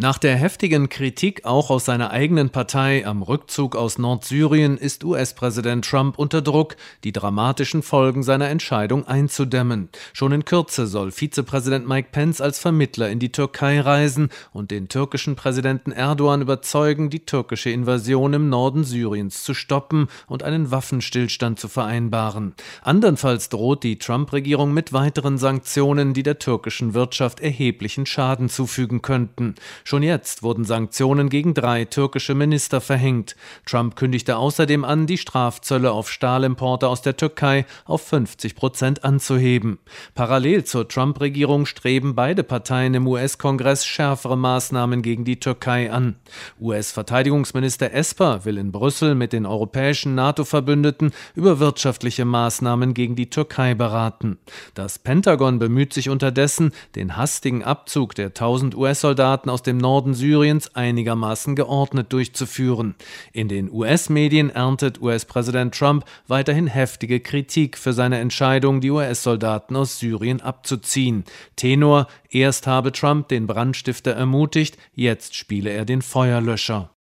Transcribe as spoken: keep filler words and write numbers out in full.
Nach der heftigen Kritik auch aus seiner eigenen Partei am Rückzug aus Nordsyrien ist U S-Präsident Trump unter Druck, die dramatischen Folgen seiner Entscheidung einzudämmen. Schon in Kürze soll Vizepräsident Mike Pence als Vermittler in die Türkei reisen und den türkischen Präsidenten Erdogan überzeugen, die türkische Invasion im Norden Syriens zu stoppen und einen Waffenstillstand zu vereinbaren. Andernfalls droht die Trump-Regierung mit weiteren Sanktionen, die der türkischen Wirtschaft erheblichen Schaden zufügen könnten. Schon jetzt wurden Sanktionen gegen drei türkische Minister verhängt. Trump kündigte außerdem an, die Strafzölle auf Stahlimporte aus der Türkei auf fünfzig Prozent anzuheben. Parallel zur Trump-Regierung streben beide Parteien im U S-Kongress schärfere Maßnahmen gegen die Türkei an. U S-Verteidigungsminister Esper will in Brüssel mit den europäischen NATO-Verbündeten über wirtschaftliche Maßnahmen gegen die Türkei beraten. Das Pentagon bemüht sich unterdessen, den hastigen Abzug der tausend U S-Soldaten aus dem Norden Syriens einigermaßen geordnet durchzuführen. In den U S-Medien erntet U S-Präsident Trump weiterhin heftige Kritik für seine Entscheidung, die U S-Soldaten aus Syrien abzuziehen. Tenor: Erst habe Trump den Brandstifter ermutigt, jetzt spiele er den Feuerlöscher.